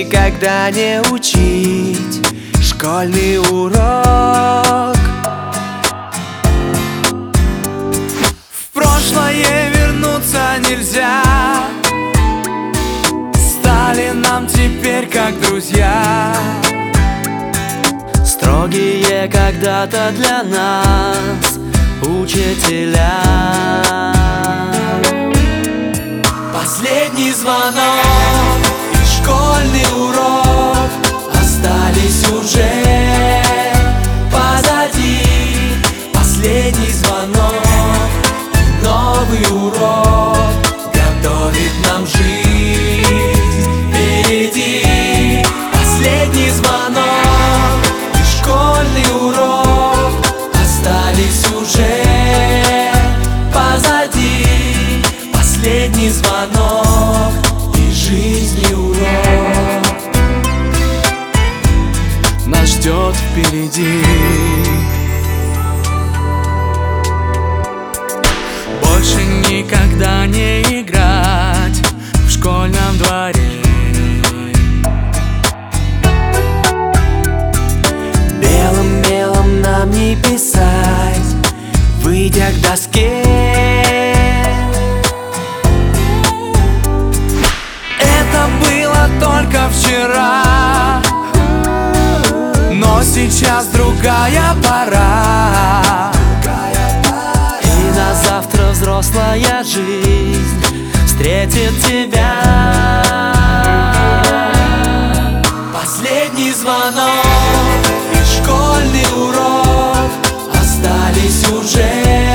никогда не учить школьный урок. В прошлое вернуться нельзя, стали нам теперь как друзья, строгие когда-то для нас учителя. Последний звонок и школьный урок остались уже позади. Последний звонок и новый урок готовит нам жизнь впереди. Последний звонок и школьный урок остались уже позади. Последний звонок и жизни урок нас ждет впереди. Больше никогда не играть в школьном дворе. Белым мелом нам не писать, выйдя к доске. Это было только вчера, но сейчас другая пора. И на завтра взрослая жизнь встретит тебя. Последний звонок и школьный урок остались уже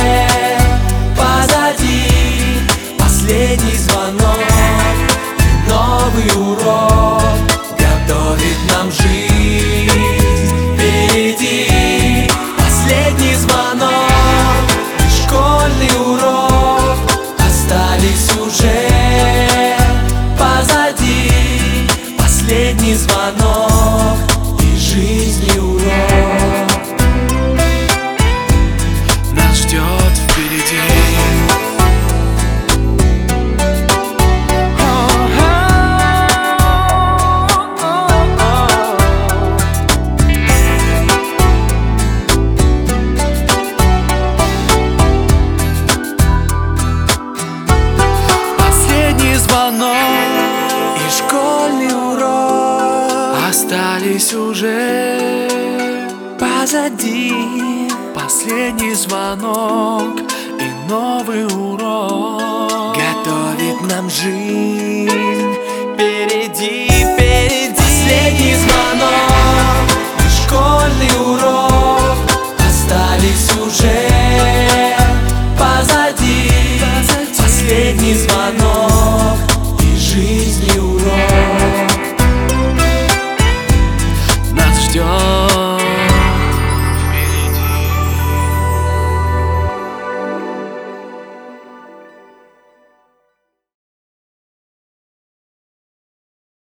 позади. Последний звонок и новый урок готовит нам жизнь впереди. Последний звонок и школьный урок остались уже позади. Последний звонок и жизни урок нас ждет впереди. И школьный урок остались уже позади. Последний звонок и новый урок готовит нам жизнь впереди, впереди. Последний звонок и школьный урок остались уже позади. Последний звонок и жизни